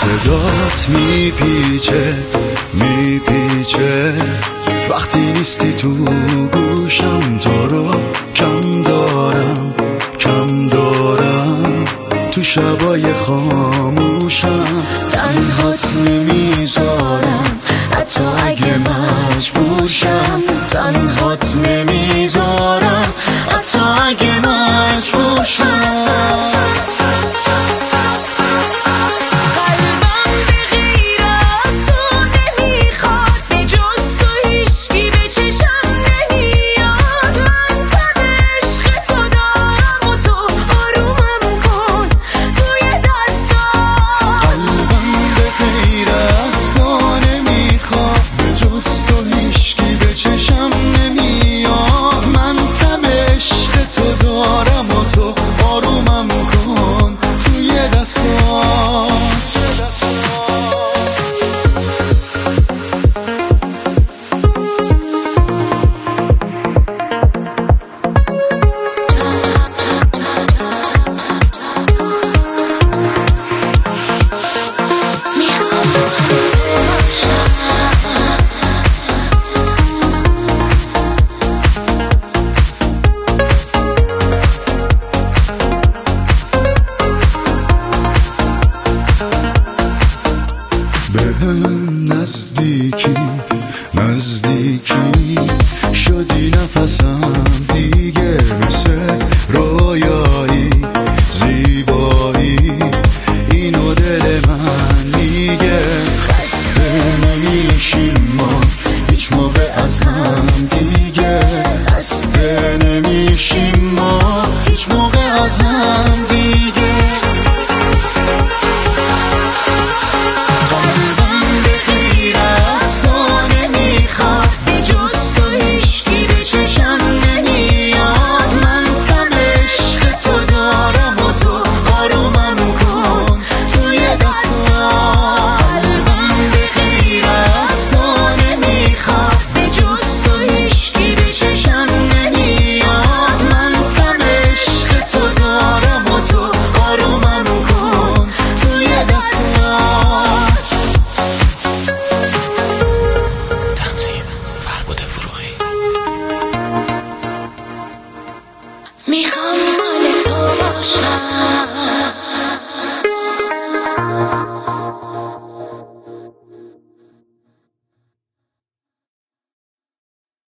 صدات میپیچه وقتی نیستی تو گوشم، تو رو کم دارم تو شبای خاموشم. تنهات نمیذارم حتی اگه مجبورشم، تنهات نمیذارم حتی اگه مجبورشم. بهم نزدیکی شدی نفسم دیگه، مثل رویایی زیبایی اینو دل من میگه. خسته نمیشیم ما هیچ موقع از هم دیگه، خسته نمیشیم ما هیچ موقع از هم